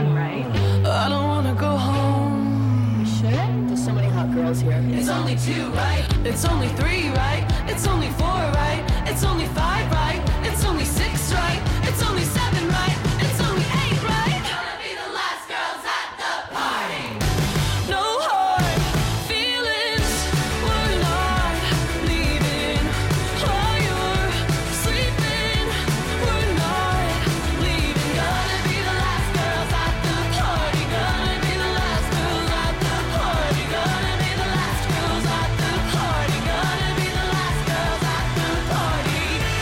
fun, right? I don't wanna go home. We should? There's so many hot girls here. It's only 2, right? It's only 3, right? It's only 4, right? It's only 5, right? It's only 6, right? It's only 7, right? It's only 8, right? Gonna be the last girls at the party. No hard feelings, we're not leaving. While you're sleeping, we're not leaving. Gonna be the last girls at the party. Gonna be the last girls at the party. Gonna be the last girls at the party. Gonna be the last girls at the party.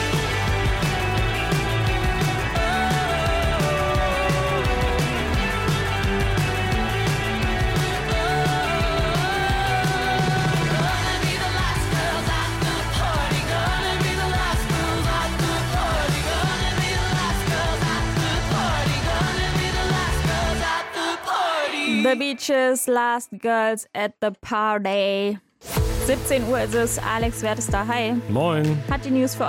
Gonna be the last girls at the party. Gonna be the last girls at the party. Gonna be the last girls at the party. Gonna be the last girls at the party. The Beaches, Last Girls at the Party. 17 Uhr ist es. Alex, wer ist da? Hi. Moin. Hat die News für